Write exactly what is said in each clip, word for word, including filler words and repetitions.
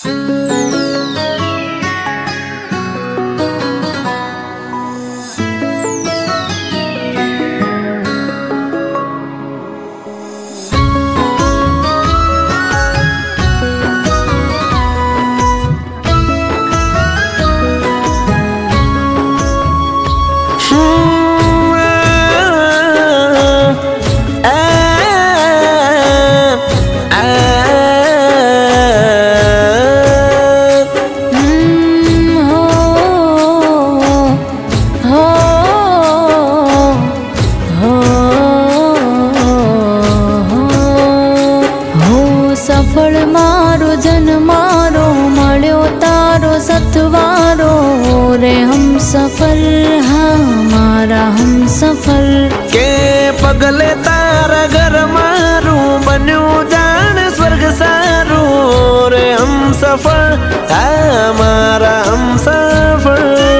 सफल मारो जन मारो मळ्यो तारो सतवारो रे हम सफल हमारा हम सफल के पगले तारा घर मारू बन्यू जान स्वर्ग सारू रे हम सफल हमारा हम सफल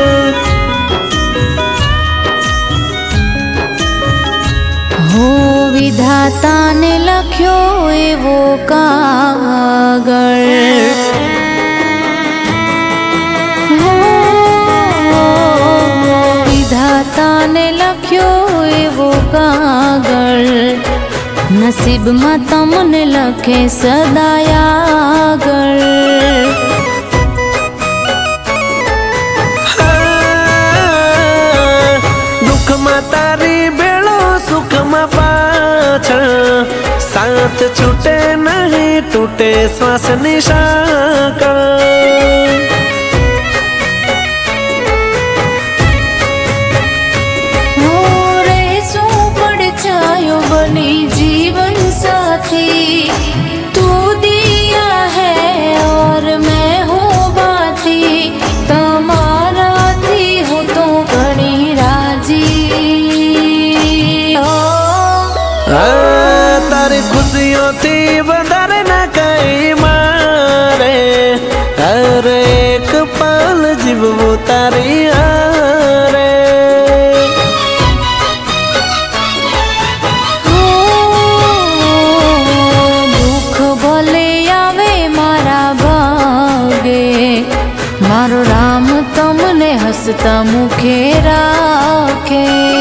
हो विधाता ने लख्यो एवो कागळ हो विधाता ने लख्यो एवो कागळ नसीब में तमने लखे सदाय आगळ दुख में तारी बेड़ो सुख में पाछळ साथ छूटे नहीं टूटे श्वास निशाकळ बनी जीवन साथी तू दिया है और मैं हूँ बाती तुम्हारा थी हूँ तो घणी राजी तारी खुशियों थी बंधारे न कई मारे हर एक पल जीवो तारी हारे मारो राम तमने हसता मुखे राखे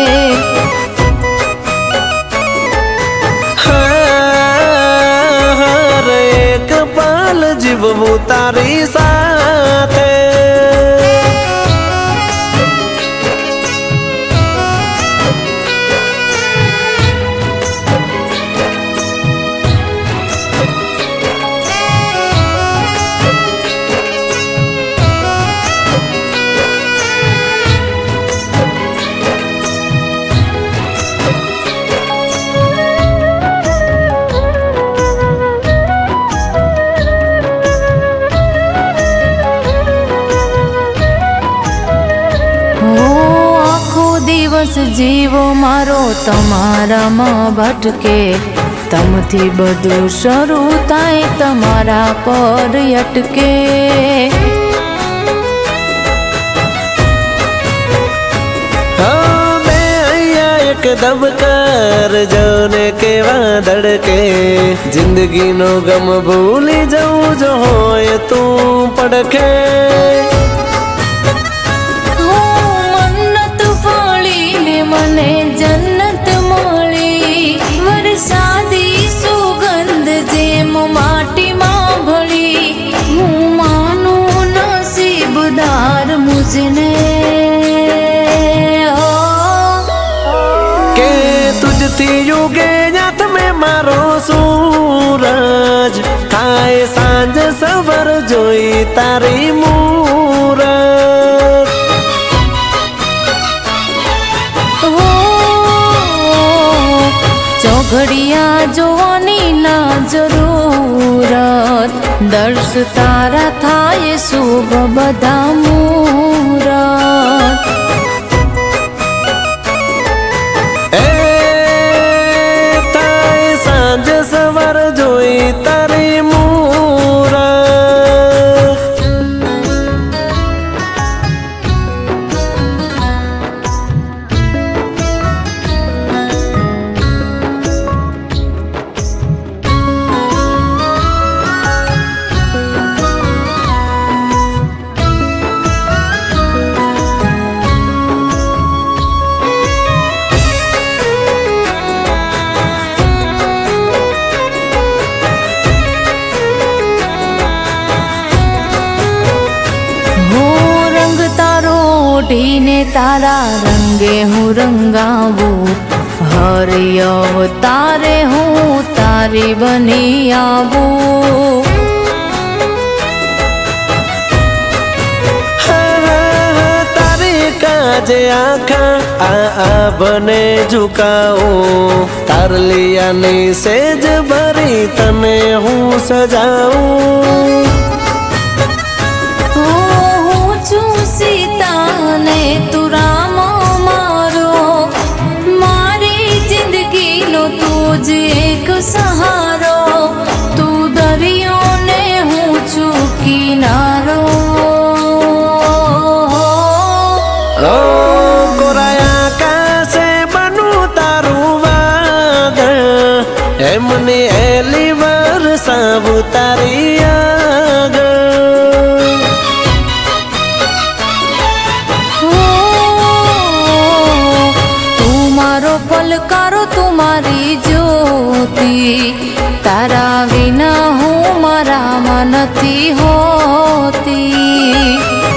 हर एक पल जीवो तारी साथे दिवस जीवो मारो तमारा में भटके तमथी बधु शरू थाय तमारा पर अटके एकदम कर जोने के धड़के जिंदगी नो गम भूली जाऊं जो होए तू पड़के मने जन्नत मोली वरसादी सुगंध जेम माटी मां भली हूँ मानू नसीबदार मुझने के तुझ थी युगे याद में मारो सूरज थाय सांझ सवर जोई तारी मूरत चौघड़िया जोवानी ना जरूरत दर्श तारा थाय शुभ बधा मूरत ए थाय सांझ सवर जोई तारी मूरत ઓઢીને તારા રંગે હું રંગાવું, હરિ અવતારે હું તારી બની આવું. કાજે આખા આ આભને ઝુકાવું, તારલિયાની સેજ ભરી તને હું સજાવું. હું છું સીતા ને તું રામ મારો, મારી જિંદગીનો તું જ એક સહારો, તું દરિયો ને હું છું કિનારો. કોરાયા કાશે બનું તારું વાદળ, એમની એલી વરસાવું તારી આગળ. તું મારો પલકારો, તું મારી જ્યોતિ, તારા વિના હું મારામાં નથી હોતી.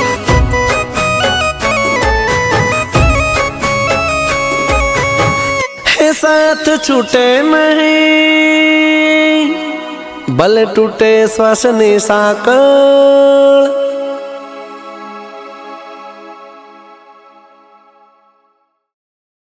साथ छूटे नहीं, भले टूटे श्वासनी साकळ.